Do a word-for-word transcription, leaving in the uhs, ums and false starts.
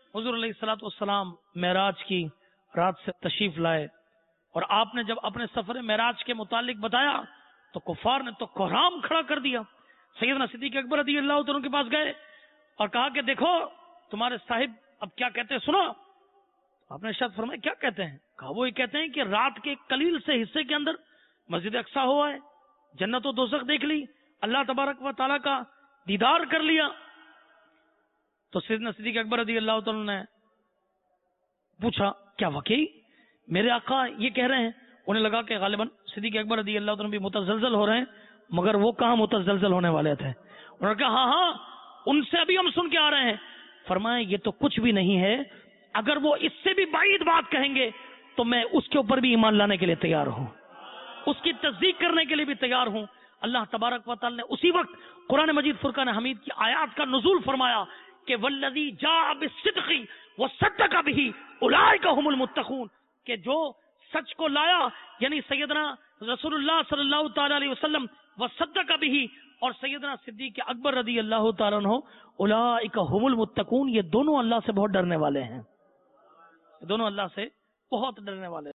حضور علیہ الصلوۃ والسلام معراج کی رات سے تشریف لائے، اور آپ نے جب اپنے سفر معراج کے متعلق بتایا تو کفار نے تو کوہرام کھڑا کر دیا۔ سیدنا صدیق اکبر رضی اللہ تعالیٰ کے پاس گئے اور کہا کہ دیکھو تمہارے صاحب اب کیا کہتے ہیں، سنا۔ آپ نے ارشاد فرمایا کیا کہتے ہیں؟ کہا وہ یہ کہتے ہیں کہ رات کے قلیل سے حصے کے اندر مسجد اقصی ہوا ہے، جنت و دوزخ دیکھ لی، اللہ تبارک و تعالیٰ کا دیدار کر لیا۔ تو سیدنا صدیق اکبر رضی اللہ تعالیٰ نے پوچھا کیا واقعی میرے آقا یہ کہہ رہے ہیں؟ انہیں لگا کہ غالباً صدیق اکبر رضی اللہ تعالیٰ بھی متزلزل ہو رہے ہیں، مگر وہ کہاں متزلزل ہونے والے تھے۔ انہوں نے کہا ہاں ہاں ان سے ابھی ہم سن کے آ رہے ہیں۔ فرمایا یہ تو کچھ بھی نہیں ہے، اگر وہ اس سے بھی بعید بات کہیں گے تو میں اس کے اوپر بھی ایمان لانے کے لیے تیار ہوں، اس کی تصدیق کرنے کے لیے بھی تیار ہوں۔ اللہ تبارک و تعالی نے اسی وقت قرآن مجید فرقان حمید کی آیات کا نزول فرمایا کہ والذی جاء بالصدق وصدق به اولئک هم المتقون، کہ جو سچ کو لایا یعنی سیدنا رسول اللہ صلی اللہ تعالی علیہ وسلم وصدق به، اور سیدنا صدیق اکبر رضی اللہ تعالیٰ عنہ اولئک هم المتقون، یہ دونوں اللہ سے بہت ڈرنے والے ہیں، دونوں اللہ سے بہت ڈرنے والے ہیں۔